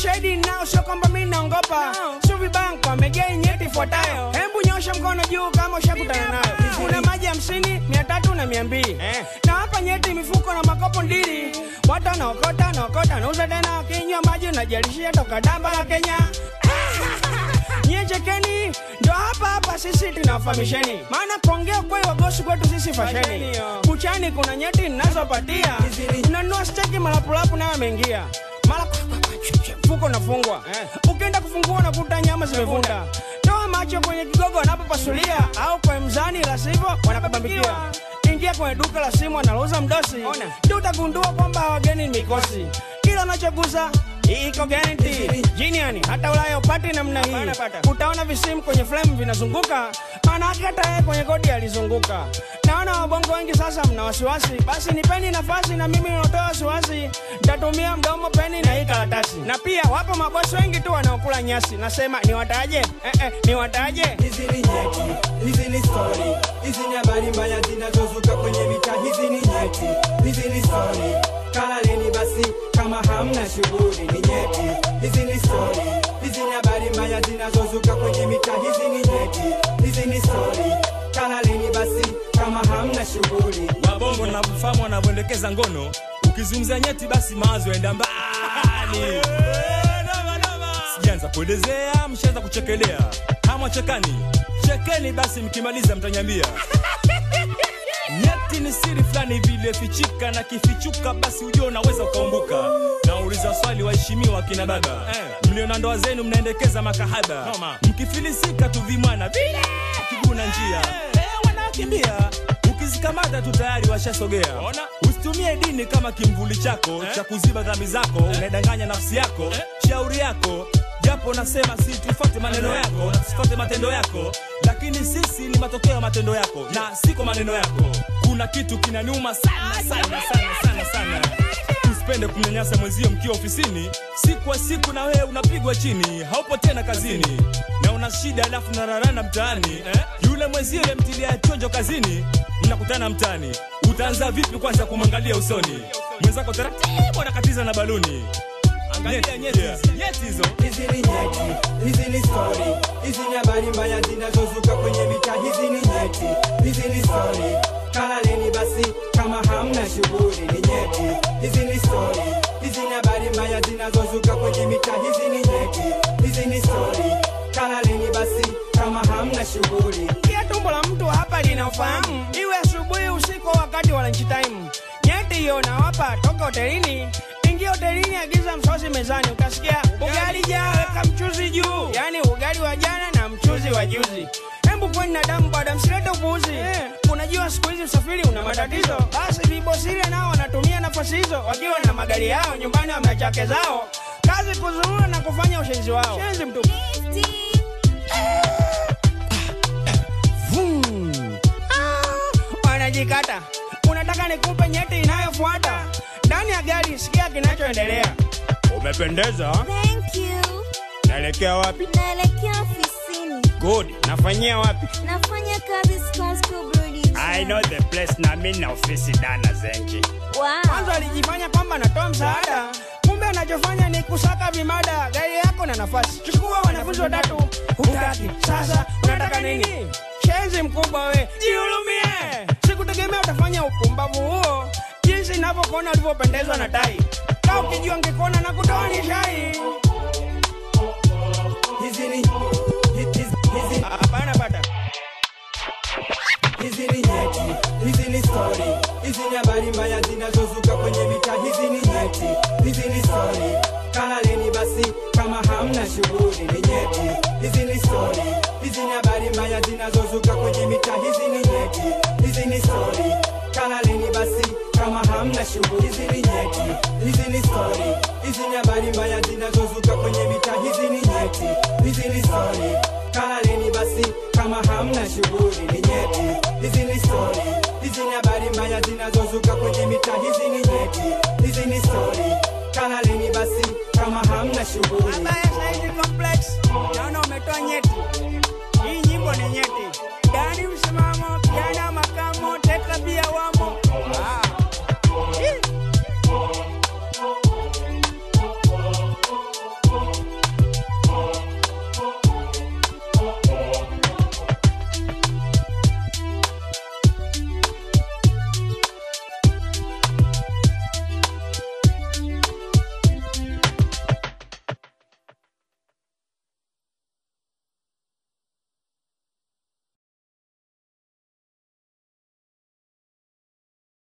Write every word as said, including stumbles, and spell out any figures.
Ushahidi nao sio kwamba mimi naongopa. No. Sio vibanko amegei nyeti fuatayo. Hebu nyosha mkono juu kama ushakutana nayo. Kuna maji hamsini, mia tatu na mia mbili. Eh. Na hapa nyeti mifuko na makopo ndili. Watu wanaokota, naokota, nauza tena kinywa maji najalishia toka damba la Kenya. Nyechekeni, ndo hapa hapa sisi tunafahamisheni. Maana kuongea kweli wagosi kwetu sisi fasheni. Kuchani kuna nyeti ninazopatia. Unanunua steki malapulapu nayo yameingia. Mala fuko nafungwa. Ukienda kufungua unakuta nyama zimevunda. Toa macho kwenye kigogo wanapopasulia au kwa mzani la sivyo wanakabambikia. Ingia kwenye duka la simu analouza mdosi. Ndio utagundua kwamba wageni ni mikosi. Kila unachogusa iko guarantee. Jiniani hata Ulaya upati namna hii. Utaona visimu kwenye flame vinazunguka. Maana hata yeye kwenye kodi alizunguka. Naona wabongo wengi sasa mna wasiwasi. Basi nipeni nafasi na mimi natoa wasiwasi. Nitatumia mdomo peni na hii karatasi. Na pia wapo mabosi wengi tu wanaokula nyasi. Nasema ni wataje? Eh eh ni wataje? Hizi ni nyeti, hizi ni story. Hizi ni habari mbaya zinazozuka kwenye mitaa. Hizi ni nyeti, hizi ni story. Kalaleni basi kama hamna shughuli ni nyeti. Hizi ni story. Hizi ni habari mbaya zinazozuka kwenye mitaa. Hizi ni nyeti, hizi ni story. Kalaleni basi kama hamna shughuli. Wabongo na kufahamu wanavyoelekeza ngono. Ukizungumza nyeti basi mawazo yaenda mbali. Sianza kuelezea, mshaanza kuchekelea. Hamwa chekani, chekeni basi mkimaliza mtanyambia. Nyeti ni siri fulani vile fichika na kifichuka basi ujue unaweza ukaumbuka. Nauliza swali waheshimiwa kina baba. Eh. Mliona ndoa zenu mnaendekeza makahaba. Noma. Mkifilisika tu vimwana vile kiguna njia. Eh, eh wanakimbia. Ukizikamata tu tayari washasogea. Ona? Usitumie dini kama kimvuli chako eh? Cha kuziba dhambi zako, eh? Unadanganya nafsi yako, eh? Shauri yako. Japo nasema si tufuate maneno yako, na tufuate matendo yako, lakini sisi ni matokeo ya matendo yako na siko maneno yako. Kuna kitu kinaniuma sana sana sana sana sana. Usipende kumnyanyasa mwenzio mkiwa ofisini. Siku kwa siku na wewe unapigwa chini, haupo tena kazini. Na una shida alafu unararana mtaani, eh? Yule mwenzio mtilia chonjo kazini, mnakutana mtaani. Utaanza vipi kwanza kumwangalia usoni? Mwenzako taratibu anakatiza na baluni. Angalia nyeti, yeah. Nyeti hizo. Hizi ni nyeti, hizi ni story. Hizi ni habari mbaya zinazozuka kwenye mitaa. Hizi ni nyeti, hizi ni story. Kalaleni basi kama hamna shughuli ni nyeti. Hizi ni story. Hizi ni habari mbaya zinazozuka kwenye mitaa. Hizi ni nyeti, hizi ni story. Kalaleni basi kama hamna shughuli. Kia tumbo la mtu hapa linafahamu. Iwe asubuhi usiku wakati wa lunch time. Nyeti hiyo nawapa toka hotelini. Ingia hotelini agiza msosi mezani utasikia ugali jaa weka mchuzi juu. Yani ugali wa jana na mchuzi wa juzi. Hembu kweni na damu baada msilete upuuzi. Yeah. Unajua siku hizi usafiri una matatizo. Basi vibosile nao wanatumia nafasi hizo. Wakiwa na magari yao nyumbani wa chake zao. Kazi kuzurura na kufanya ushenzi wao. Shenzi mtu. Vum. Ah, wanajikata. Unataka nikupe nyeti inayofuata. Ndani ya gari sikia kinachoendelea. Umependeza. Thank you. Naelekea wapi? Naelekea ofisini. Good. Nafanyia wapi? Nafanya kazi Stone School Brody. I know the place na mimi na ofisi Dana Zenji. Wow. Kwanza alijifanya kwamba anatoa msaada. Kumbe anachofanya ni kusaka vimada. Gari yako na nafasi. Chukua wanafunzi watatu. Hutaki. Sasa unataka nini? Shenzi mkubwa we. Jihurumie. Sikutegemea utafanya upumbavu huo. Jinsi ninavyokuona ulivyopendezwa na tai. Kama ukijua ungekuona na kutoa ni shai. Hizi ni hizi hapana bata. Hizi ni nyeti, hizi ni story. Hizi ni habari mbaya zinazozuka kwenye mitaa. Hizi ni nyeti, hizi ni story. Kalaleni basi kama hamna shughuli ni nyeti. Hizi ni story. Hizi ni habari mbaya zinazozuka kwenye mitaa. Hizi ni nyeti, hizi ni story. Kalaleni basi kama hamna shughuli. Hizi ni nyeti, hizi ni story. Hizi ni habari mbaya zinazozuka kwenye mitaa. Hizi ni nyeti, hizi ni story. Kalaleni basi kama hamna shughuli ni nyeti. Hizi ni story. Hizi ni habari mbaya zinazozuka kwenye mitaa. Hizi ni nyeti, hizi ni story. Kalaleni basi kama hamna shughuli. Abaya Saidi Complex. Naona umetoa nyeti. Hii nyimbo ni nyeti. Ndani msimamo, kijana makamo, teta pia wamo. Ah.